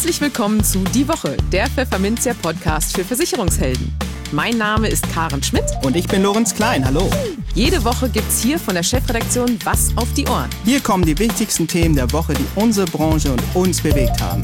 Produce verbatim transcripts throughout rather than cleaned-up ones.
Herzlich willkommen zu Die Woche, der Pfefferminzia Podcast für Versicherungshelden. Mein Name ist Karen Schmidt. Und ich bin Lorenz Klein, hallo. Jede Woche gibt's hier von der Chefredaktion was auf die Ohren. Hier kommen die wichtigsten Themen der Woche, die unsere Branche und uns bewegt haben.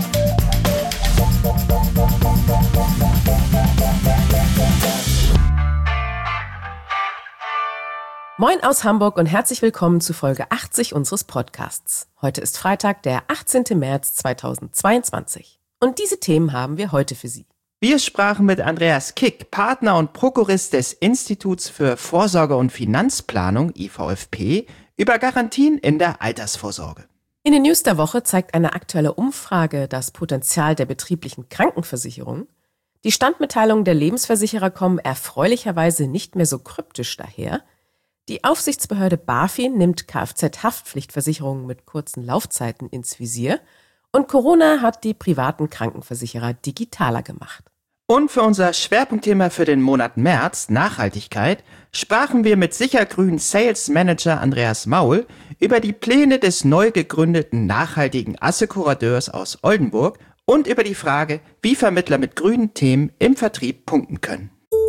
Moin aus Hamburg und herzlich willkommen zu Folge achtzig unseres Podcasts. Heute ist Freitag, der achtzehnten März zweitausendzweiundzwanzig. Und diese Themen haben wir heute für Sie. Wir sprachen mit Andreas Kick, Partner und Prokurist des Instituts für Vorsorge und Finanzplanung, I V F P, über Garantien in der Altersvorsorge. In den News der Woche zeigt eine aktuelle Umfrage das Potenzial der betrieblichen Krankenversicherung. Die Standmitteilungen der Lebensversicherer kommen erfreulicherweise nicht mehr so kryptisch daher. Die Aufsichtsbehörde BaFin nimmt Kfz-Haftpflichtversicherungen mit kurzen Laufzeiten ins Visier und Corona hat die privaten Krankenversicherer digitaler gemacht. Und für unser Schwerpunktthema für den Monat März, Nachhaltigkeit, sprachen wir mit Sichergrün Sales Manager Andreas Maul über die Pläne des neu gegründeten nachhaltigen Assekurateurs aus Oldenburg und über die Frage, wie Vermittler mit grünen Themen im Vertrieb punkten können.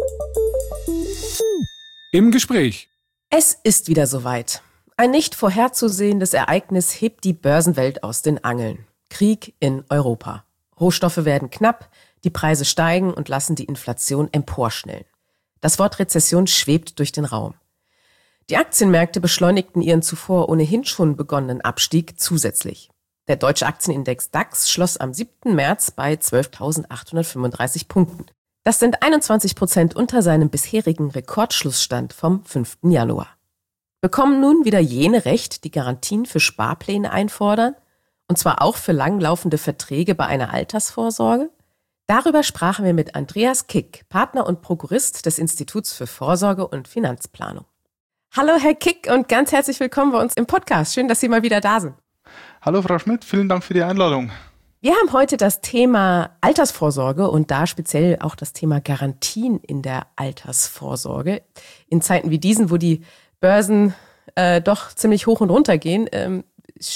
Im Gespräch. Es ist wieder soweit. Ein nicht vorherzusehendes Ereignis hebt die Börsenwelt aus den Angeln. Krieg in Europa. Rohstoffe werden knapp, die Preise steigen und lassen die Inflation emporschnellen. Das Wort Rezession schwebt durch den Raum. Die Aktienmärkte beschleunigten ihren zuvor ohnehin schon begonnenen Abstieg zusätzlich. Der deutsche Aktienindex DAX schloss am siebten März bei zwölftausendachthundertfünfunddreißig Punkten. Das sind einundzwanzig Prozent unter seinem bisherigen Rekordschlussstand vom fünften Januar. Bekommen nun wieder jene Recht, die Garantien für Sparpläne einfordern? Und zwar auch für langlaufende Verträge bei einer Altersvorsorge? Darüber sprachen wir mit Andreas Kick, Partner und Prokurist des Instituts für Vorsorge und Finanzplanung. Hallo Herr Kick und ganz herzlich willkommen bei uns im Podcast. Schön, dass Sie mal wieder da sind. Hallo Frau Schmidt, vielen Dank für die Einladung. Wir haben heute das Thema Altersvorsorge und da speziell auch das Thema Garantien in der Altersvorsorge. In Zeiten wie diesen, wo die Börsen äh, doch ziemlich hoch und runter gehen, ähm,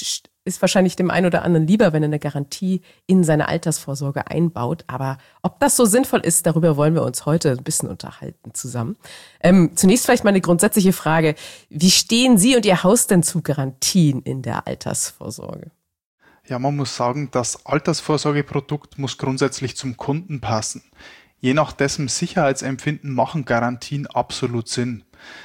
ist wahrscheinlich dem einen oder anderen lieber, wenn er eine Garantie in seine Altersvorsorge einbaut. Aber ob das so sinnvoll ist, darüber wollen wir uns heute ein bisschen unterhalten zusammen. Ähm, zunächst vielleicht mal eine grundsätzliche Frage. Wie stehen Sie und Ihr Haus denn zu Garantien in der Altersvorsorge? Ja, man muss sagen, das Altersvorsorgeprodukt muss grundsätzlich zum Kunden passen. Je nach dessen Sicherheitsempfinden machen Garantien absolut Sinn.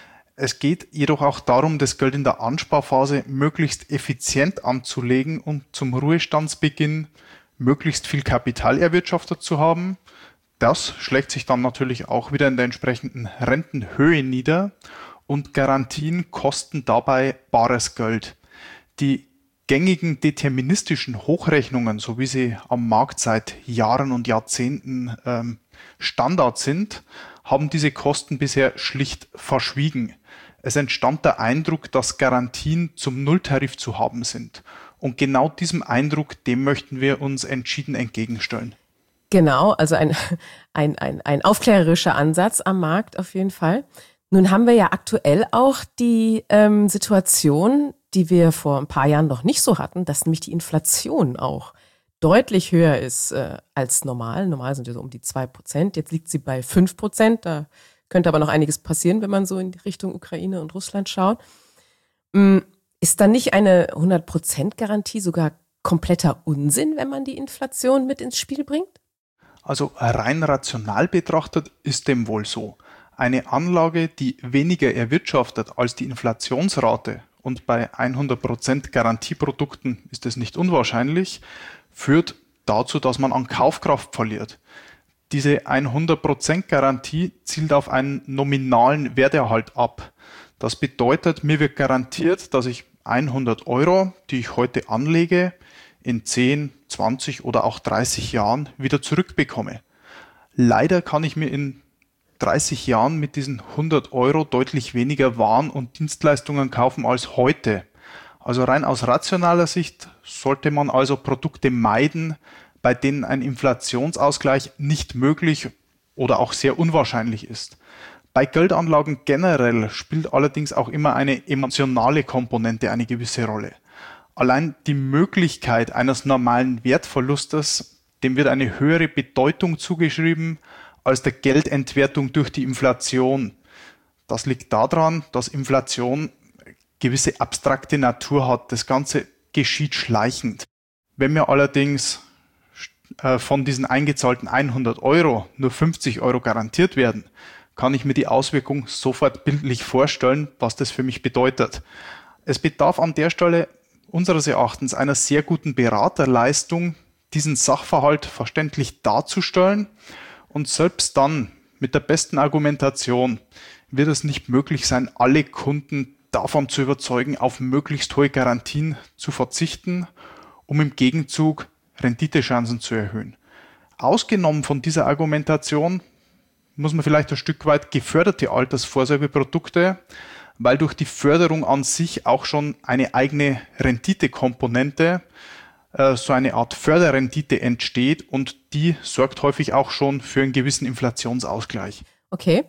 Es geht jedoch auch darum, das Geld in der Ansparphase möglichst effizient anzulegen und zum Ruhestandsbeginn möglichst viel Kapital erwirtschaftet zu haben. Das schlägt sich dann natürlich auch wieder in der entsprechenden Rentenhöhe nieder und Garantien kosten dabei bares Geld. Die gängigen deterministischen Hochrechnungen, so wie sie am Markt seit Jahren und Jahrzehnten ähm, Standard sind, haben diese Kosten bisher schlicht verschwiegen. Es entstand der Eindruck, dass Garantien zum Nulltarif zu haben sind. Und genau diesem Eindruck, dem möchten wir uns entschieden entgegenstellen. Genau, also ein, ein, ein, ein aufklärerischer Ansatz am Markt auf jeden Fall. Nun haben wir ja aktuell auch die ähm, Situation, die wir vor ein paar Jahren noch nicht so hatten, dass nämlich die Inflation auch deutlich höher ist äh, als normal. Normal sind wir so um die zwei Prozent. Jetzt liegt sie bei fünf Prozent. Da könnte aber noch einiges passieren, wenn man so in Richtung Ukraine und Russland schaut. Ist dann nicht eine hundert Prozent Garantie sogar kompletter Unsinn, wenn man die Inflation mit ins Spiel bringt? Also rein rational betrachtet ist dem wohl so. Eine Anlage, die weniger erwirtschaftet als die Inflationsrate, und bei hundert Prozent Garantieprodukten ist es nicht unwahrscheinlich, führt dazu, dass man an Kaufkraft verliert. Diese hundert Prozent Garantie zielt auf einen nominalen Werterhalt ab. Das bedeutet, mir wird garantiert, dass ich hundert Euro, die ich heute anlege, in zehn, zwanzig oder auch dreißig Jahren wieder zurückbekomme. Leider kann ich mir in dreißig Jahren mit diesen hundert Euro deutlich weniger Waren und Dienstleistungen kaufen als heute. Also rein aus rationaler Sicht sollte man also Produkte meiden, bei denen ein Inflationsausgleich nicht möglich oder auch sehr unwahrscheinlich ist. Bei Geldanlagen generell spielt allerdings auch immer eine emotionale Komponente eine gewisse Rolle. Allein die Möglichkeit eines normalen Wertverlustes, dem wird eine höhere Bedeutung zugeschrieben als der Geldentwertung durch die Inflation. Das liegt daran, dass Inflation gewisse abstrakte Natur hat. Das Ganze geschieht schleichend. Wenn mir allerdings äh, von diesen eingezahlten hundert Euro nur fünfzig Euro garantiert werden, kann ich mir die Auswirkung sofort bildlich vorstellen, was das für mich bedeutet. Es bedarf an der Stelle unseres Erachtens einer sehr guten Beraterleistung, diesen Sachverhalt verständlich darzustellen, und selbst dann mit der besten Argumentation wird es nicht möglich sein, alle Kunden davon zu überzeugen, auf möglichst hohe Garantien zu verzichten, um im Gegenzug Renditechancen zu erhöhen. Ausgenommen von dieser Argumentation muss man vielleicht ein Stück weit geförderte Altersvorsorgeprodukte, weil durch die Förderung an sich auch schon eine eigene Renditekomponente, äh, so eine Art Förderrendite entsteht, und die sorgt häufig auch schon für einen gewissen Inflationsausgleich. Okay.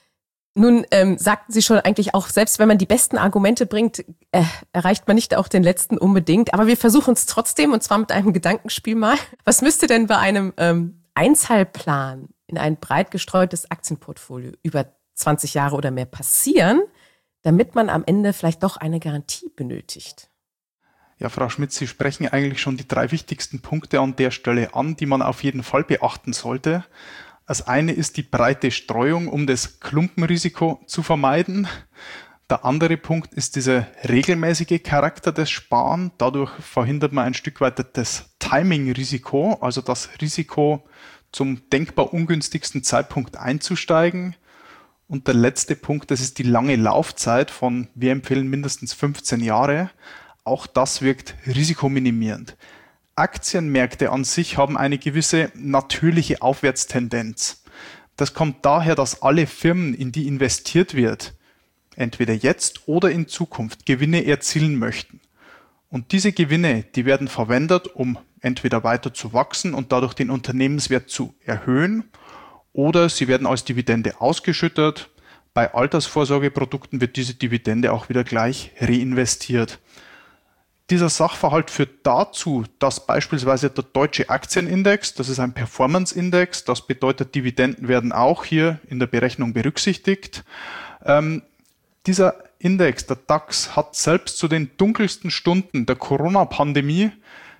Nun ähm, sagten Sie schon eigentlich auch, selbst wenn man die besten Argumente bringt, äh, erreicht man nicht auch den letzten unbedingt. Aber wir versuchen es trotzdem, und zwar mit einem Gedankenspiel mal. Was müsste denn bei einem ähm, Einzahlplan in ein breit gestreutes Aktienportfolio über zwanzig Jahre oder mehr passieren, damit man am Ende vielleicht doch eine Garantie benötigt? Ja, Frau Schmidt, Sie sprechen eigentlich schon die drei wichtigsten Punkte an der Stelle an, die man auf jeden Fall beachten sollte. Das eine ist die breite Streuung, um das Klumpenrisiko zu vermeiden. Der andere Punkt ist dieser regelmäßige Charakter des Sparen. Dadurch verhindert man ein Stück weit das Timing-Risiko, also das Risiko, zum denkbar ungünstigsten Zeitpunkt einzusteigen. Und der letzte Punkt, das ist die lange Laufzeit von, wir empfehlen mindestens fünfzehn Jahre. Auch das wirkt risikominimierend. Aktienmärkte an sich haben eine gewisse natürliche Aufwärtstendenz. Das kommt daher, dass alle Firmen, in die investiert wird, entweder jetzt oder in Zukunft Gewinne erzielen möchten. Und diese Gewinne, die werden verwendet, um entweder weiter zu wachsen und dadurch den Unternehmenswert zu erhöhen, oder sie werden als Dividende ausgeschüttet. Bei Altersvorsorgeprodukten wird diese Dividende auch wieder gleich reinvestiert. Dieser Sachverhalt führt dazu, dass beispielsweise der deutsche Aktienindex, das ist ein Performance-Index, das bedeutet, Dividenden werden auch hier in der Berechnung berücksichtigt. Ähm, dieser Index, der DAX, hat selbst zu den dunkelsten Stunden der Corona-Pandemie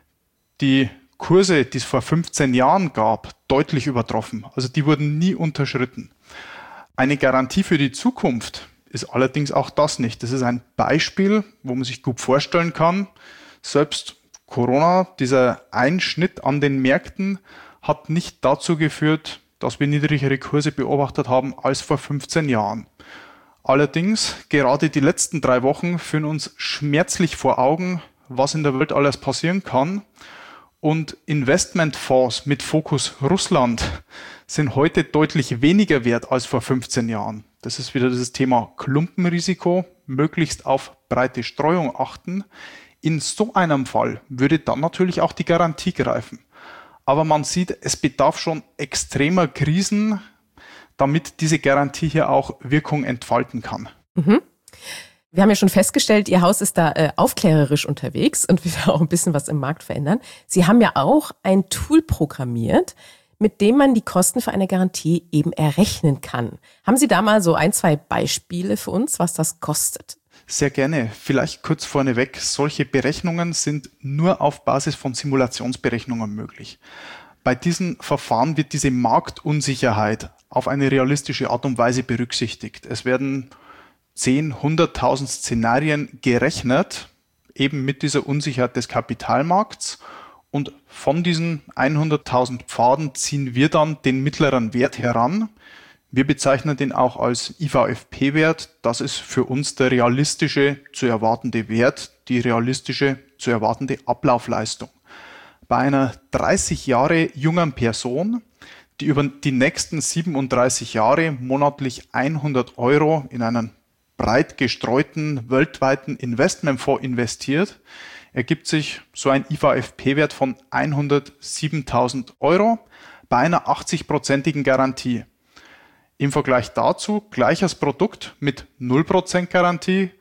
die Kurse, die es vor fünfzehn Jahren gab, deutlich übertroffen. Also die wurden nie unterschritten. Eine Garantie für die Zukunft ist allerdings auch das nicht. Das ist ein Beispiel, wo man sich gut vorstellen kann. Selbst Corona, dieser Einschnitt an den Märkten, hat nicht dazu geführt, dass wir niedrigere Kurse beobachtet haben als vor fünfzehn Jahren. Allerdings, gerade die letzten drei Wochen führen uns schmerzlich vor Augen, was in der Welt alles passieren kann. Und Investmentfonds mit Fokus Russland sind heute deutlich weniger wert als vor fünfzehn Jahren. Das ist wieder das Thema Klumpenrisiko, möglichst auf breite Streuung achten. In so einem Fall würde dann natürlich auch die Garantie greifen. Aber man sieht, es bedarf schon extremer Krisen, damit diese Garantie hier auch Wirkung entfalten kann. Mhm. Wir haben ja schon festgestellt, Ihr Haus ist da äh, aufklärerisch unterwegs und will auch ein bisschen was im Markt verändern. Sie haben ja auch ein Tool programmiert, mit dem man die Kosten für eine Garantie eben errechnen kann. Haben Sie da mal so ein, zwei Beispiele für uns, was das kostet? Sehr gerne. Vielleicht kurz vorneweg, solche Berechnungen sind nur auf Basis von Simulationsberechnungen möglich. Bei diesen Verfahren wird diese Marktunsicherheit auf eine realistische Art und Weise berücksichtigt. Es werden zehn, hunderttausend Szenarien gerechnet, eben mit dieser Unsicherheit des Kapitalmarkts. Und von diesen hunderttausend Pfaden ziehen wir dann den mittleren Wert heran. Wir bezeichnen den auch als I V F P-Wert. Das ist für uns der realistische zu erwartende Wert, die realistische zu erwartende Ablaufleistung. Bei einer dreißig Jahre jungen Person, die über die nächsten siebenunddreißig Jahre monatlich hundert Euro in einen breit gestreuten weltweiten Investmentfonds investiert, ergibt sich so ein I V F P-Wert von hundertsiebentausend Euro bei einer achtzig-prozentigen Garantie. Im Vergleich dazu gleiches Produkt mit null Prozent Garantie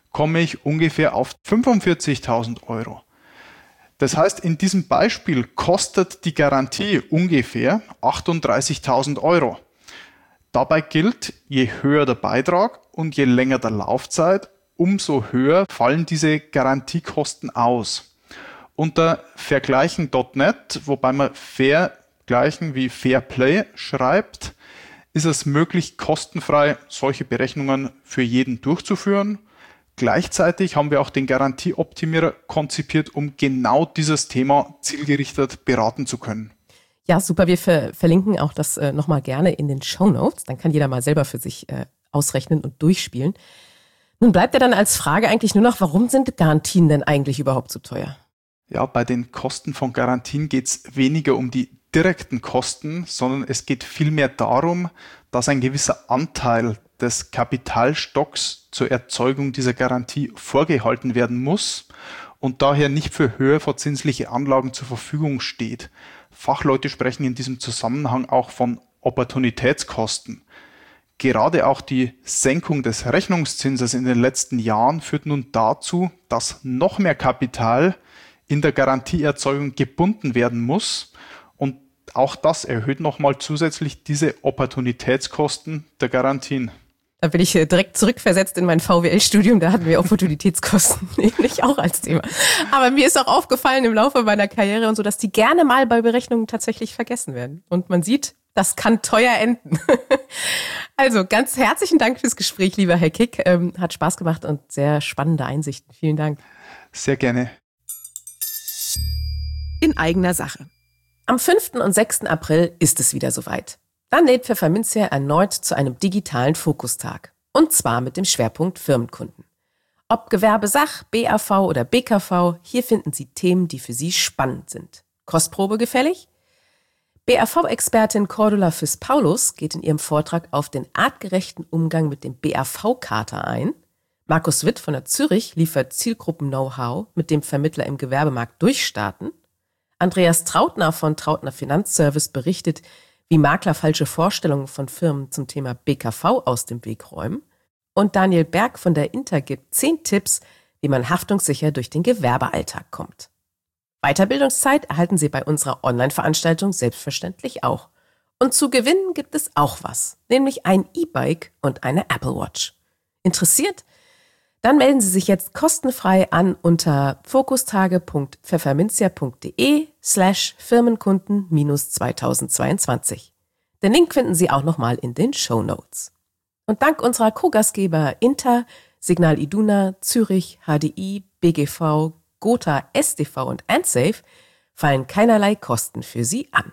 komme ich ungefähr auf fünfundvierzigtausend Euro. Das heißt, in diesem Beispiel kostet die Garantie ungefähr achtunddreißigtausend Euro. Dabei gilt, je höher der Beitrag und je länger der Laufzeit, umso höher fallen diese Garantiekosten aus. Unter vergleichen Punkt net, wobei man vergleichen wie Fair Play schreibt, ist es möglich, kostenfrei solche Berechnungen für jeden durchzuführen. Gleichzeitig haben wir auch den Garantieoptimierer konzipiert, um genau dieses Thema zielgerichtet beraten zu können. Ja, super. Wir ver- verlinken auch das äh, nochmal gerne in den Shownotes. Dann kann jeder mal selber für sich äh, ausrechnen und durchspielen. Nun bleibt ja dann als Frage eigentlich nur noch, warum sind Garantien denn eigentlich überhaupt so teuer? Ja, bei den Kosten von Garantien geht es weniger um die direkten Kosten, sondern es geht vielmehr darum, dass ein gewisser Anteil des Kapitalstocks zur Erzeugung dieser Garantie vorgehalten werden muss und daher nicht für höher verzinsliche Anlagen zur Verfügung steht. Fachleute sprechen in diesem Zusammenhang auch von Opportunitätskosten. Gerade auch die Senkung des Rechnungszinses in den letzten Jahren führt nun dazu, dass noch mehr Kapital in der Garantieerzeugung gebunden werden muss und auch das erhöht nochmal zusätzlich diese Opportunitätskosten der Garantien. Da bin ich direkt zurückversetzt in mein V W L-Studium, da hatten wir Opportunitätskosten nämlich auch als Thema. Aber mir ist auch aufgefallen im Laufe meiner Karriere und so, dass die gerne mal bei Berechnungen tatsächlich vergessen werden. Und man sieht, das kann teuer enden. Also ganz herzlichen Dank fürs Gespräch, lieber Herr Kick. Ähm, hat Spaß gemacht und sehr spannende Einsichten. Vielen Dank. Sehr gerne. In eigener Sache. Am fünften und sechsten April ist es wieder soweit. Dann lädt Pfefferminzia erneut zu einem digitalen Fokustag. Und zwar mit dem Schwerpunkt Firmenkunden. Ob Gewerbesach, B A V oder B K V, hier finden Sie Themen, die für Sie spannend sind. Kostprobe gefällig? B A V-Expertin Cordula Fürst-Paulus geht in ihrem Vortrag auf den artgerechten Umgang mit dem B A V-Kater ein. Markus Witt von der Zürich liefert Zielgruppen-Know-how mit dem Vermittler im Gewerbemarkt Durchstarten. Andreas Trautner von Trautner Finanzservice berichtet, wie Makler falsche Vorstellungen von Firmen zum Thema B K V aus dem Weg räumen. Und Daniel Berg von der Inter gibt zehn Tipps, wie man haftungssicher durch den Gewerbealltag kommt. Weiterbildungszeit erhalten Sie bei unserer Online-Veranstaltung selbstverständlich auch. Und zu gewinnen gibt es auch was, nämlich ein E-Bike und eine Apple Watch. Interessiert? Dann melden Sie sich jetzt kostenfrei an unter fokustage.pfefferminzia.de slash Firmenkunden minus zweitausendzweiundzwanzig. Den Link finden Sie auch nochmal in den Shownotes. Und dank unserer Co-Gastgeber Inter, Signal Iduna, Zürich, H D I, B G V, Gotha, S D V und AndSafe fallen keinerlei Kosten für Sie an.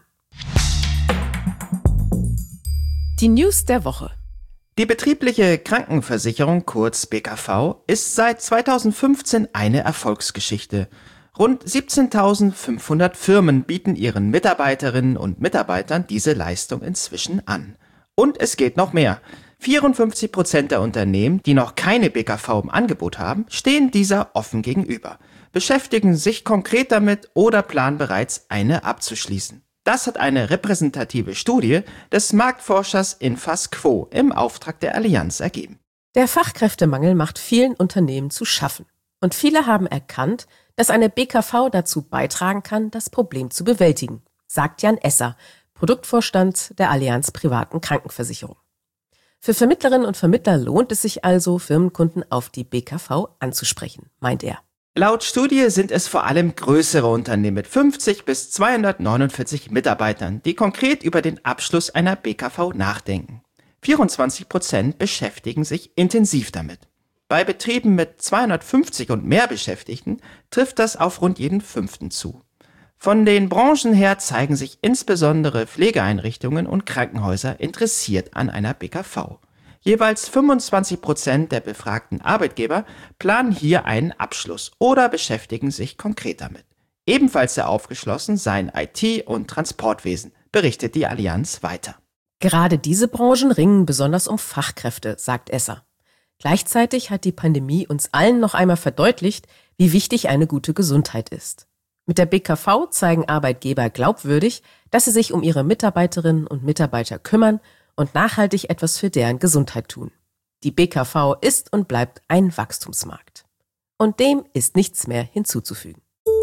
Die News der Woche. Die betriebliche Krankenversicherung, kurz B K V, ist seit zweitausendfünfzehn eine Erfolgsgeschichte. Rund siebzehntausendfünfhundert Firmen bieten ihren Mitarbeiterinnen und Mitarbeitern diese Leistung inzwischen an. Und es geht noch mehr. vierundfünfzig Prozent der Unternehmen, die noch keine B K V im Angebot haben, stehen dieser offen gegenüber, beschäftigen sich konkret damit oder planen bereits, eine abzuschließen. Das hat eine repräsentative Studie des Marktforschers Infasquo im Auftrag der Allianz ergeben. Der Fachkräftemangel macht vielen Unternehmen zu schaffen. Und viele haben erkannt, dass eine B K V dazu beitragen kann, das Problem zu bewältigen, sagt Jan Esser, Produktvorstand der Allianz Privaten Krankenversicherung. Für Vermittlerinnen und Vermittler lohnt es sich also, Firmenkunden auf die B K V anzusprechen, meint er. Laut Studie sind es vor allem größere Unternehmen mit fünfzig bis zweihundertneunundvierzig Mitarbeitern, die konkret über den Abschluss einer B K V nachdenken. vierundzwanzig Prozent beschäftigen sich intensiv damit. Bei Betrieben mit zweihundertfünfzig und mehr Beschäftigten trifft das auf rund jeden Fünften zu. Von den Branchen her zeigen sich insbesondere Pflegeeinrichtungen und Krankenhäuser interessiert an einer B K V. Jeweils fünfundzwanzig Prozent der befragten Arbeitgeber planen hier einen Abschluss oder beschäftigen sich konkret damit. Ebenfalls sehr aufgeschlossen seien I T und Transportwesen, berichtet die Allianz weiter. Gerade diese Branchen ringen besonders um Fachkräfte, sagt Esser. Gleichzeitig hat die Pandemie uns allen noch einmal verdeutlicht, wie wichtig eine gute Gesundheit ist. Mit der B K V zeigen Arbeitgeber glaubwürdig, dass sie sich um ihre Mitarbeiterinnen und Mitarbeiter kümmern und nachhaltig etwas für deren Gesundheit tun. Die B K V ist und bleibt ein Wachstumsmarkt. Und dem ist nichts mehr hinzuzufügen.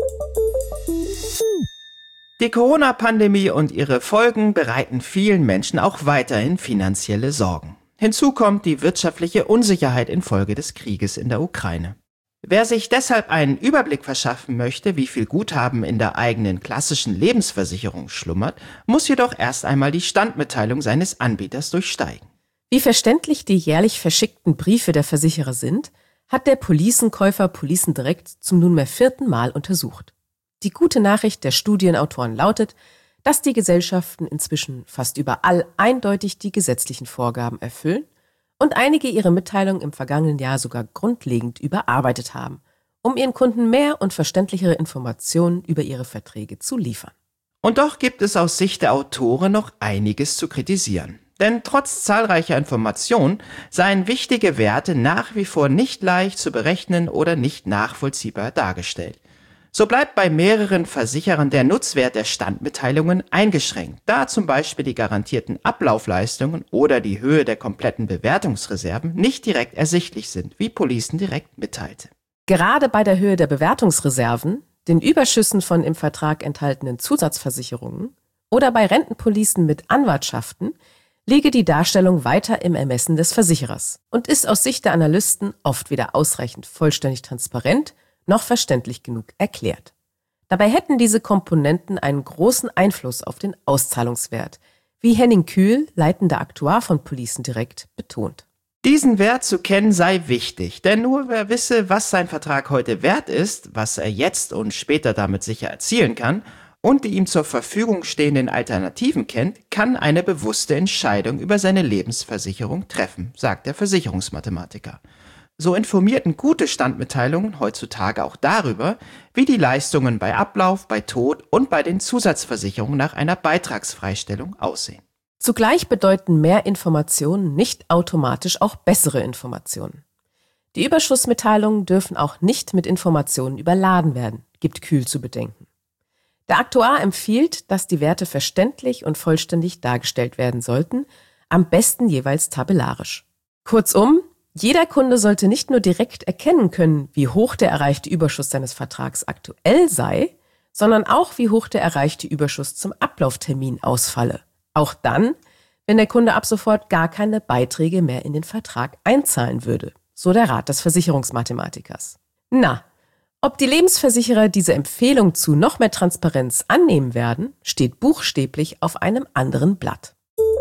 Die Corona-Pandemie und ihre Folgen bereiten vielen Menschen auch weiterhin finanzielle Sorgen. Hinzu kommt die wirtschaftliche Unsicherheit infolge des Krieges in der Ukraine. Wer sich deshalb einen Überblick verschaffen möchte, wie viel Guthaben in der eigenen klassischen Lebensversicherung schlummert, muss jedoch erst einmal die Standmitteilung seines Anbieters durchsteigen. Wie verständlich die jährlich verschickten Briefe der Versicherer sind, hat der Policenkäufer Policen Direkt zum nunmehr vierten Mal untersucht. Die gute Nachricht der Studienautoren lautet, dass die Gesellschaften inzwischen fast überall eindeutig die gesetzlichen Vorgaben erfüllen und einige ihre Mitteilungen im vergangenen Jahr sogar grundlegend überarbeitet haben, um ihren Kunden mehr und verständlichere Informationen über ihre Verträge zu liefern. Und doch gibt es aus Sicht der Autoren noch einiges zu kritisieren. Denn trotz zahlreicher Informationen seien wichtige Werte nach wie vor nicht leicht zu berechnen oder nicht nachvollziehbar dargestellt. So bleibt bei mehreren Versicherern der Nutzwert der Standmitteilungen eingeschränkt, da zum Beispiel die garantierten Ablaufleistungen oder die Höhe der kompletten Bewertungsreserven nicht direkt ersichtlich sind, wie Policen Direkt mitteilte. Gerade bei der Höhe der Bewertungsreserven, den Überschüssen von im Vertrag enthaltenen Zusatzversicherungen oder bei Rentenpolicen mit Anwartschaften liege die Darstellung weiter im Ermessen des Versicherers und ist aus Sicht der Analysten oft weder ausreichend vollständig transparent noch verständlich genug erklärt. Dabei hätten diese Komponenten einen großen Einfluss auf den Auszahlungswert, wie Henning Kühl, leitender Aktuar von Policen Direkt, betont. Diesen Wert zu kennen sei wichtig, denn nur wer wisse, was sein Vertrag heute wert ist, was er jetzt und später damit sicher erzielen kann und die ihm zur Verfügung stehenden Alternativen kennt, kann eine bewusste Entscheidung über seine Lebensversicherung treffen, sagt der Versicherungsmathematiker. So informierten gute Standmitteilungen heutzutage auch darüber, wie die Leistungen bei Ablauf, bei Tod und bei den Zusatzversicherungen nach einer Beitragsfreistellung aussehen. Zugleich bedeuten mehr Informationen nicht automatisch auch bessere Informationen. Die Überschussmitteilungen dürfen auch nicht mit Informationen überladen werden, gibt Kühl zu bedenken. Der Aktuar empfiehlt, dass die Werte verständlich und vollständig dargestellt werden sollten, am besten jeweils tabellarisch. Kurzum, jeder Kunde sollte nicht nur direkt erkennen können, wie hoch der erreichte Überschuss seines Vertrags aktuell sei, sondern auch, wie hoch der erreichte Überschuss zum Ablauftermin ausfalle. Auch dann, wenn der Kunde ab sofort gar keine Beiträge mehr in den Vertrag einzahlen würde, so der Rat des Versicherungsmathematikers. Na, ob die Lebensversicherer diese Empfehlung zu noch mehr Transparenz annehmen werden, steht buchstäblich auf einem anderen Blatt.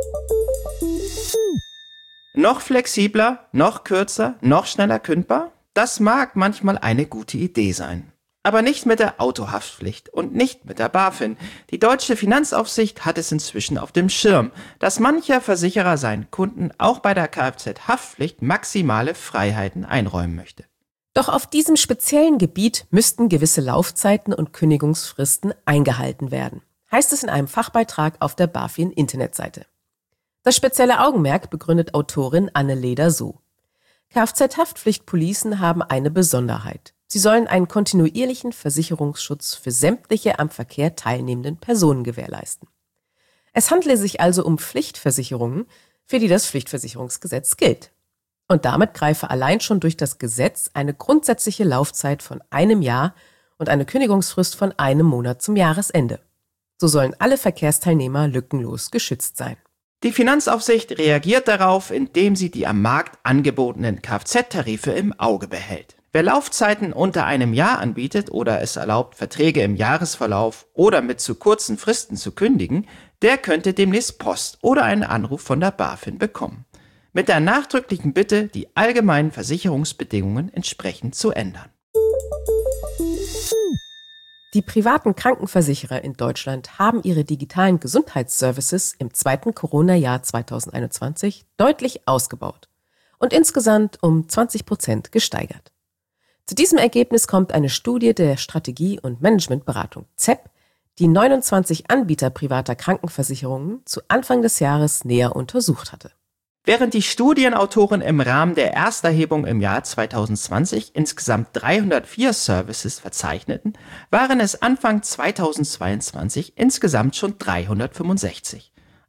Noch flexibler, noch kürzer, noch schneller kündbar? Das mag manchmal eine gute Idee sein. Aber nicht mit der Autohaftpflicht und nicht mit der BaFin. Die deutsche Finanzaufsicht hat es inzwischen auf dem Schirm, dass mancher Versicherer seinen Kunden auch bei der Kfz-Haftpflicht maximale Freiheiten einräumen möchte. Doch auf diesem speziellen Gebiet müssten gewisse Laufzeiten und Kündigungsfristen eingehalten werden, heißt es in einem Fachbeitrag auf der BaFin-Internetseite. Das spezielle Augenmerk begründet Autorin Anne Leder so: Kfz-Haftpflichtpolicen haben eine Besonderheit. Sie sollen einen kontinuierlichen Versicherungsschutz für sämtliche am Verkehr teilnehmenden Personen gewährleisten. Es handle sich also um Pflichtversicherungen, für die das Pflichtversicherungsgesetz gilt. Und damit greife allein schon durch das Gesetz eine grundsätzliche Laufzeit von einem Jahr und eine Kündigungsfrist von einem Monat zum Jahresende. So sollen alle Verkehrsteilnehmer lückenlos geschützt sein. Die Finanzaufsicht reagiert darauf, indem sie die am Markt angebotenen Kfz-Tarife im Auge behält. Wer Laufzeiten unter einem Jahr anbietet oder es erlaubt, Verträge im Jahresverlauf oder mit zu kurzen Fristen zu kündigen, der könnte demnächst Post oder einen Anruf von der BaFin bekommen. Mit der nachdrücklichen Bitte, die allgemeinen Versicherungsbedingungen entsprechend zu ändern. Die privaten Krankenversicherer in Deutschland haben ihre digitalen Gesundheitsservices im zweiten Corona-Jahr zweitausendeinundzwanzig deutlich ausgebaut und insgesamt um zwanzig Prozent gesteigert. Zu diesem Ergebnis kommt eine Studie der Strategie- und Managementberatung Z E P, die neunundzwanzig Anbieter privater Krankenversicherungen zu Anfang des Jahres näher untersucht hatte. Während die Studienautoren im Rahmen der Ersterhebung im Jahr zweitausendzwanzig insgesamt dreihundertvier Services verzeichneten, waren es Anfang zweitausendzweiundzwanzig insgesamt schon dreihundertfünfundsechzig.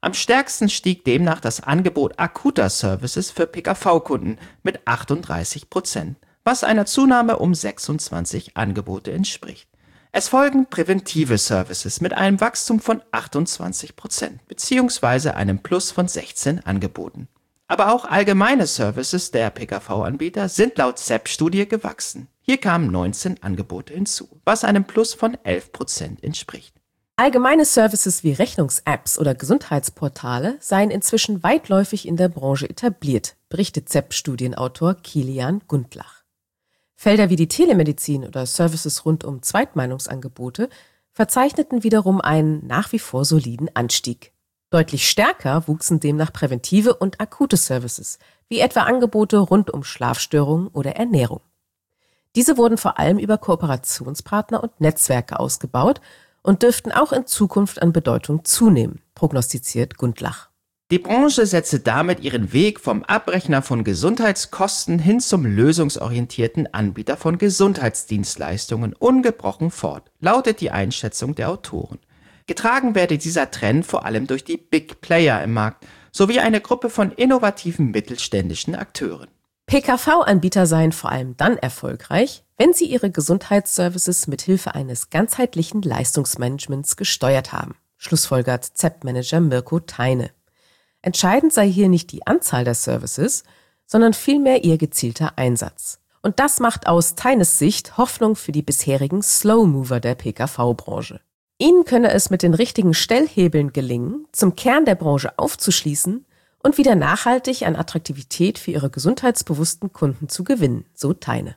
Am stärksten stieg demnach das Angebot akuter Services für P K V-Kunden mit achtunddreißig Prozent, was einer Zunahme um sechsundzwanzig Angebote entspricht. Es folgen präventive Services mit einem Wachstum von achtundzwanzig Prozent bzw. einem Plus von sechzehn Angeboten. Aber auch allgemeine Services der P K V-Anbieter sind laut Z E P-Studie gewachsen. Hier kamen neunzehn Angebote hinzu, was einem Plus von elf Prozent entspricht. Allgemeine Services wie Rechnungs-Apps oder Gesundheitsportale seien inzwischen weitläufig in der Branche etabliert, berichtet Z E P-Studienautor Kilian Gundlach. Felder wie die Telemedizin oder Services rund um Zweitmeinungsangebote verzeichneten wiederum einen nach wie vor soliden Anstieg. Deutlich stärker wuchsen demnach präventive und akute Services, wie etwa Angebote rund um Schlafstörungen oder Ernährung. Diese wurden vor allem über Kooperationspartner und Netzwerke ausgebaut und dürften auch in Zukunft an Bedeutung zunehmen, prognostiziert Gundlach. Die Branche setze damit ihren Weg vom Abrechner von Gesundheitskosten hin zum lösungsorientierten Anbieter von Gesundheitsdienstleistungen ungebrochen fort, lautet die Einschätzung der Autoren. Getragen werde dieser Trend vor allem durch die Big Player im Markt sowie eine Gruppe von innovativen mittelständischen Akteuren. P K V-Anbieter seien vor allem dann erfolgreich, wenn sie ihre Gesundheitsservices mithilfe eines ganzheitlichen Leistungsmanagements gesteuert haben, schlussfolgert Z E P-Manager Mirko Theine. Entscheidend sei hier nicht die Anzahl der Services, sondern vielmehr ihr gezielter Einsatz. Und das macht aus Theines Sicht Hoffnung für die bisherigen Slow-Mover der P K V-Branche. Ihnen könne es mit den richtigen Stellhebeln gelingen, zum Kern der Branche aufzuschließen und wieder nachhaltig an Attraktivität für ihre gesundheitsbewussten Kunden zu gewinnen, so Theine.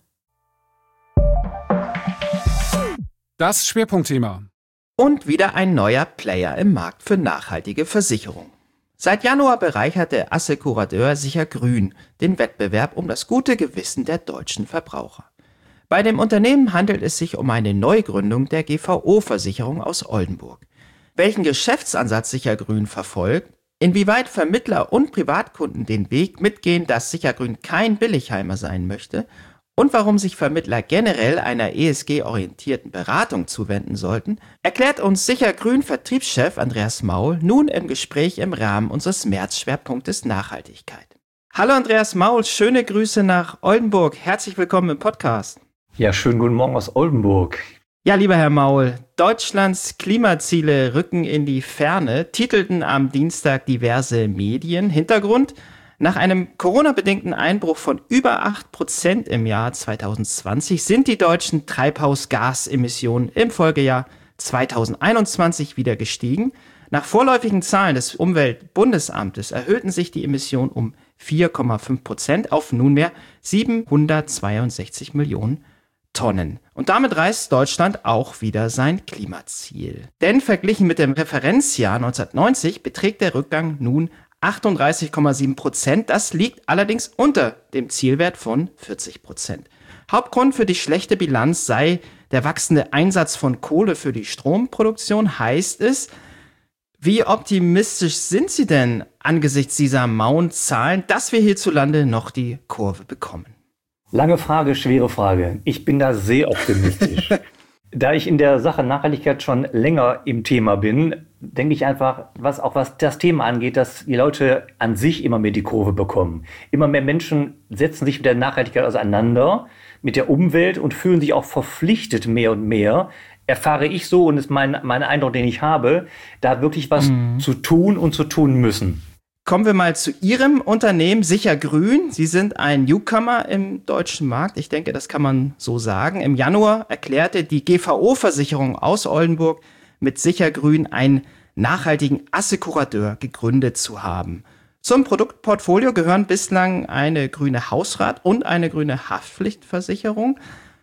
Das Schwerpunktthema. Und wieder ein neuer Player im Markt für nachhaltige Versicherung. Seit Januar bereichert der Assekurateur Sicher Grün den Wettbewerb um das gute Gewissen der deutschen Verbraucher. Bei dem Unternehmen handelt es sich um eine Neugründung der G V O-Versicherung aus Oldenburg. Welchen Geschäftsansatz Sicher Grün verfolgt, inwieweit Vermittler und Privatkunden den Weg mitgehen, dass Sicher Grün kein Billigheimer sein möchte und warum sich Vermittler generell einer E S G-orientierten Beratung zuwenden sollten, erklärt uns Sicher Grün Vertriebschef Andreas Maul nun im Gespräch im Rahmen unseres März-Schwerpunktes Nachhaltigkeit. Hallo Andreas Maul, schöne Grüße nach Oldenburg. Herzlich willkommen im Podcast. Ja, schönen guten Morgen aus Oldenburg. Ja, lieber Herr Maul, Deutschlands Klimaziele rücken in die Ferne, titelten am Dienstag diverse Medien. Hintergrund: Nach einem Corona-bedingten Einbruch von über acht Prozent im Jahr zweitausendzwanzig sind die deutschen Treibhausgasemissionen im Folgejahr zweitausendeinundzwanzig wieder gestiegen. Nach vorläufigen Zahlen des Umweltbundesamtes erhöhten sich die Emissionen um vier Komma fünf Prozent auf nunmehr siebenhundertzweiundsechzig Millionen Tonnen. Und damit reißt Deutschland auch wieder sein Klimaziel. Denn verglichen mit dem Referenzjahr neunzehnhundertneunzig beträgt der Rückgang nun achtunddreißig Komma sieben Prozent. Das liegt allerdings unter dem Zielwert von vierzig Prozent. Hauptgrund für die schlechte Bilanz sei der wachsende Einsatz von Kohle für die Stromproduktion, heißt es. Wie optimistisch sind Sie denn angesichts dieser mauen Zahlen, dass wir hierzulande noch die Kurve bekommen? Lange Frage, schwere Frage. Ich bin da sehr optimistisch. Da ich in der Sache Nachhaltigkeit schon länger im Thema bin, denke ich einfach, was auch was das Thema angeht, dass die Leute an sich immer mehr die Kurve bekommen. Immer mehr Menschen setzen sich mit der Nachhaltigkeit auseinander, mit der Umwelt und fühlen sich auch verpflichtet mehr und mehr. Erfahre ich so, und ist mein, mein Eindruck, den ich habe, da wirklich was mhm. zu tun und zu tun müssen. Kommen wir mal zu Ihrem Unternehmen Sicher Grün. Sie sind ein Newcomer im deutschen Markt. Ich denke, das kann man so sagen. Im Januar erklärte die G V O-Versicherung aus Oldenburg mit Sicher Grün einen nachhaltigen Assekurateur gegründet zu haben. Zum Produktportfolio gehören bislang eine grüne Hausrat- und eine grüne Haftpflichtversicherung.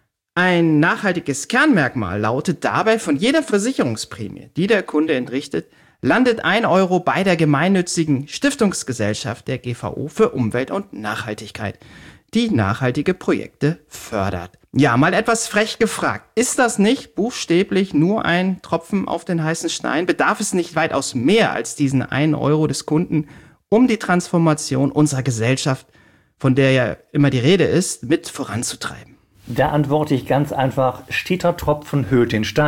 Ein nachhaltiges Kernmerkmal lautet dabei, von jeder Versicherungsprämie, die der Kunde entrichtet, landet ein Euro bei der gemeinnützigen Stiftungsgesellschaft der G V O für Umwelt und Nachhaltigkeit, die nachhaltige Projekte fördert. Ja, mal etwas frech gefragt. Ist das nicht buchstäblich nur ein Tropfen auf den heißen Stein? Bedarf es nicht weitaus mehr als diesen einen Euro des Kunden, um die Transformation unserer Gesellschaft, von der ja immer die Rede ist, mit voranzutreiben? Da antworte ich ganz einfach, steter Tropfen höhlt den Stein.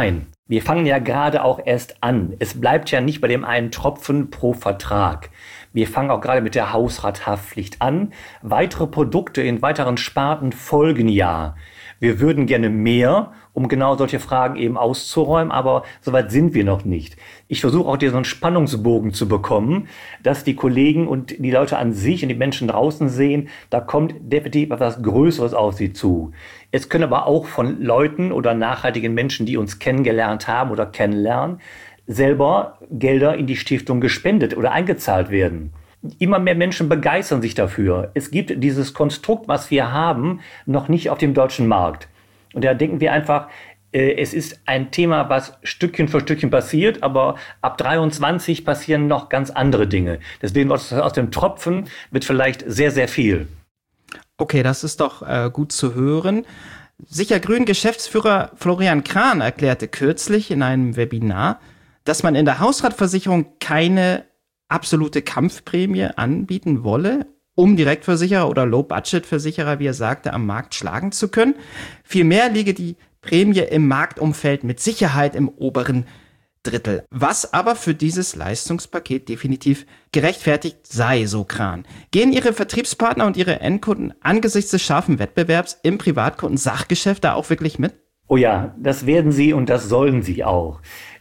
Wir fangen ja gerade auch erst an. Es bleibt ja nicht bei dem einen Tropfen pro Vertrag. Wir fangen auch gerade mit der Hausrathaftpflicht an. Weitere Produkte in weiteren Sparten folgen ja. Wir würden gerne mehr, um genau solche Fragen eben auszuräumen, aber soweit sind wir noch nicht. Ich versuche auch diesen Spannungsbogen zu bekommen, dass die Kollegen und die Leute an sich und die Menschen draußen sehen, da kommt definitiv etwas Größeres auf sie zu. Es können aber auch von Leuten oder nachhaltigen Menschen, die uns kennengelernt haben oder kennenlernen, selber Gelder in die Stiftung gespendet oder eingezahlt werden. Immer mehr Menschen begeistern sich dafür. Es gibt dieses Konstrukt, was wir haben, noch nicht auf dem deutschen Markt. Und da denken wir einfach, äh, es ist ein Thema, was Stückchen für Stückchen passiert, aber ab dreiundzwanzig passieren noch ganz andere Dinge. Deswegen aus, aus dem Tropfen wird vielleicht sehr, sehr viel. Okay, das ist doch äh, gut zu hören. Sicher Grün Geschäftsführer Florian Kran erklärte kürzlich in einem Webinar, dass man in der Hausratversicherung keine absolute Kampfprämie anbieten wolle, um Direktversicherer oder Low-Budget-Versicherer, wie er sagte, am Markt schlagen zu können. Vielmehr liege die Prämie im Marktumfeld mit Sicherheit im oberen Drittel, was aber für dieses Leistungspaket definitiv gerechtfertigt sei, so Kran. Gehen Ihre Vertriebspartner und Ihre Endkunden angesichts des scharfen Wettbewerbs im Privatkunden-Sachgeschäft da auch wirklich mit? Oh ja, das werden sie und das sollen sie auch.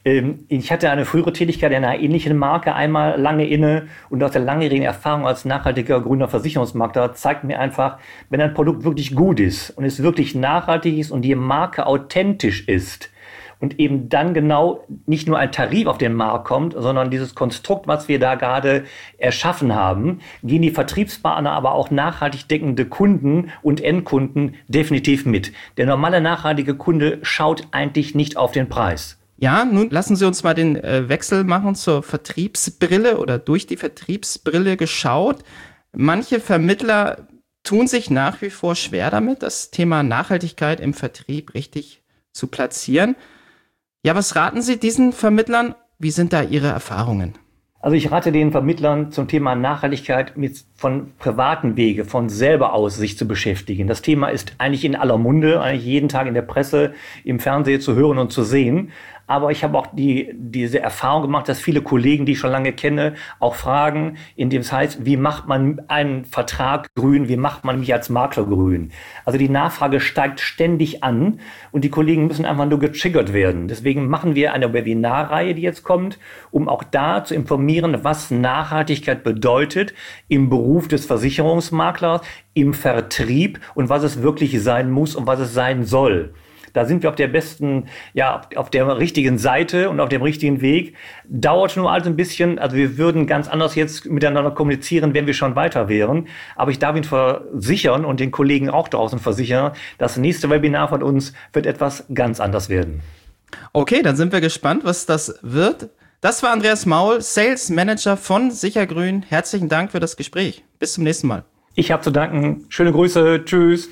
Ich hatte eine frühere Tätigkeit in einer ähnlichen Marke einmal lange inne und aus der langjährigen Erfahrung als nachhaltiger grüner Versicherungsmakler zeigt mir einfach, wenn ein Produkt wirklich gut ist und es wirklich nachhaltig ist und die Marke authentisch ist und eben dann genau nicht nur ein Tarif auf den Markt kommt, sondern dieses Konstrukt, was wir da gerade erschaffen haben, gehen die Vertriebspartner, aber auch nachhaltig denkende Kunden und Endkunden definitiv mit. Der normale nachhaltige Kunde schaut eigentlich nicht auf den Preis. Ja, nun lassen Sie uns mal den äh, Wechsel machen zur Vertriebsbrille oder durch die Vertriebsbrille geschaut. Manche Vermittler tun sich nach wie vor schwer damit, das Thema Nachhaltigkeit im Vertrieb richtig zu platzieren. Ja, was raten Sie diesen Vermittlern? Wie sind da Ihre Erfahrungen? Also ich rate den Vermittlern zum Thema Nachhaltigkeit mit von privaten Wege, von selber aus sich zu beschäftigen. Das Thema ist eigentlich in aller Munde, eigentlich jeden Tag in der Presse, im Fernsehen zu hören und zu sehen. Aber ich habe auch die, diese Erfahrung gemacht, dass viele Kollegen, die ich schon lange kenne, auch fragen, indem es heißt, wie macht man einen Vertrag grün, wie macht man mich als Makler grün? Also die Nachfrage steigt ständig an und die Kollegen müssen einfach nur getriggert werden. Deswegen machen wir eine Webinarreihe, die jetzt kommt, um auch da zu informieren, was Nachhaltigkeit bedeutet im Beruf des Versicherungsmaklers, im Vertrieb und was es wirklich sein muss und was es sein soll. Da sind wir auf der besten, ja, auf der richtigen Seite und auf dem richtigen Weg. Dauert nur also ein bisschen. Also wir würden ganz anders jetzt miteinander kommunizieren, wenn wir schon weiter wären. Aber ich darf Ihnen versichern und den Kollegen auch draußen versichern, das nächste Webinar von uns wird etwas ganz anders werden. Okay, dann sind wir gespannt, was das wird. Das war Andreas Maul, Sales Manager von Sicher Grün. Herzlichen Dank für das Gespräch. Bis zum nächsten Mal. Ich habe zu danken. Schöne Grüße. Tschüss.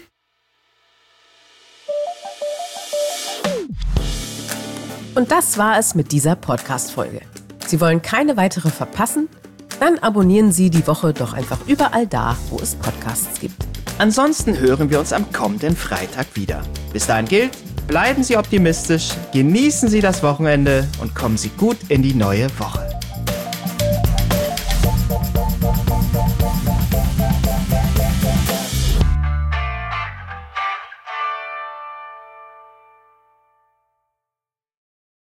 Und das war es mit dieser Podcast-Folge. Sie wollen keine weitere verpassen? Dann abonnieren Sie die Woche doch einfach überall da, wo es Podcasts gibt. Ansonsten hören wir uns am kommenden Freitag wieder. Bis dahin gilt, bleiben Sie optimistisch, genießen Sie das Wochenende und kommen Sie gut in die neue Woche.